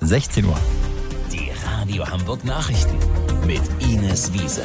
16 Uhr. Die Radio Hamburg Nachrichten mit Ines Wiese.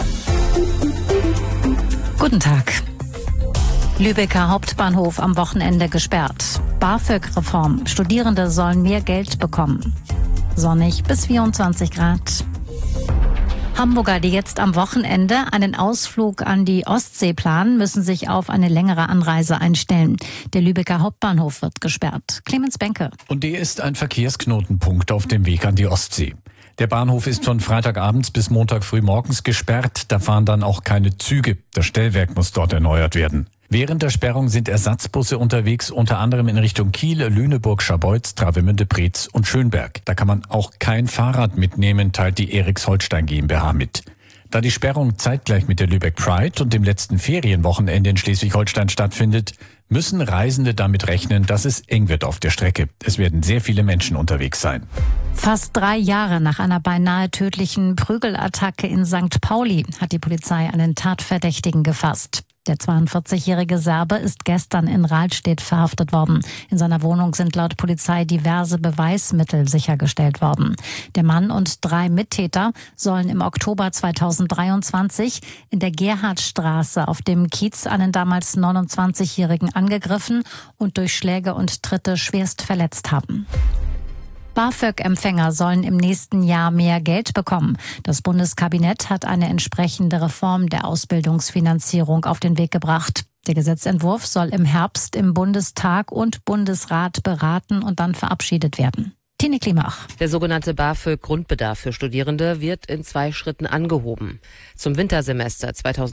Guten Tag. Lübecker Hauptbahnhof am Wochenende gesperrt. BAföG-Reform. Studierende sollen mehr Geld bekommen. Sonnig bis 24 Grad. Hamburger, die jetzt am Wochenende einen Ausflug an die Ostsee planen, müssen sich auf eine längere Anreise einstellen. Der Lübecker Hauptbahnhof wird gesperrt. Clemens Benke. Und der ist ein Verkehrsknotenpunkt auf dem Weg an die Ostsee. Der Bahnhof ist von Freitagabends bis Montag frühmorgens gesperrt. Da fahren dann auch keine Züge. Das Stellwerk muss dort erneuert werden. Während der Sperrung sind Ersatzbusse unterwegs, unter anderem in Richtung Kiel, Lüneburg, Scharbeutz, Travemünde, Preetz und Schönberg. Da kann man auch kein Fahrrad mitnehmen, teilt die Eriks-Holstein GmbH mit. Da die Sperrung zeitgleich mit der Lübeck Pride und dem letzten Ferienwochenende in Schleswig-Holstein stattfindet, müssen Reisende damit rechnen, dass es eng wird auf der Strecke. Es werden sehr viele Menschen unterwegs sein. Fast 3 Jahre nach einer beinahe tödlichen Prügelattacke in St. Pauli hat die Polizei einen Tatverdächtigen gefasst. Der 42-jährige Serbe ist gestern in Rahlstedt verhaftet worden. In seiner Wohnung sind laut Polizei diverse Beweismittel sichergestellt worden. Der Mann und 3 Mittäter sollen im Oktober 2023 in der Gerhardstraße auf dem Kiez einen damals 29-jährigen angegriffen und durch Schläge und Tritte schwerst verletzt haben. BAföG-Empfänger sollen im nächsten Jahr mehr Geld bekommen. Das Bundeskabinett hat eine entsprechende Reform der Ausbildungsfinanzierung auf den Weg gebracht. Der Gesetzentwurf soll im Herbst im Bundestag und Bundesrat beraten und dann verabschiedet werden. Tine Klimach. Der sogenannte BAföG-Grundbedarf für Studierende wird in 2 Schritten angehoben. Zum Wintersemester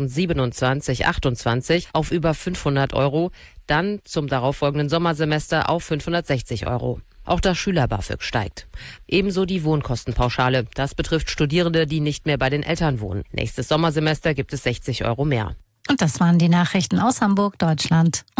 2027/28 auf über 500 €, dann zum darauffolgenden Sommersemester auf 560 €. Auch das Schüler-BAföG steigt. Ebenso die Wohnkostenpauschale. Das betrifft Studierende, die nicht mehr bei den Eltern wohnen. Nächstes Sommersemester gibt es 60 € mehr. Und das waren die Nachrichten aus Hamburg, Deutschland.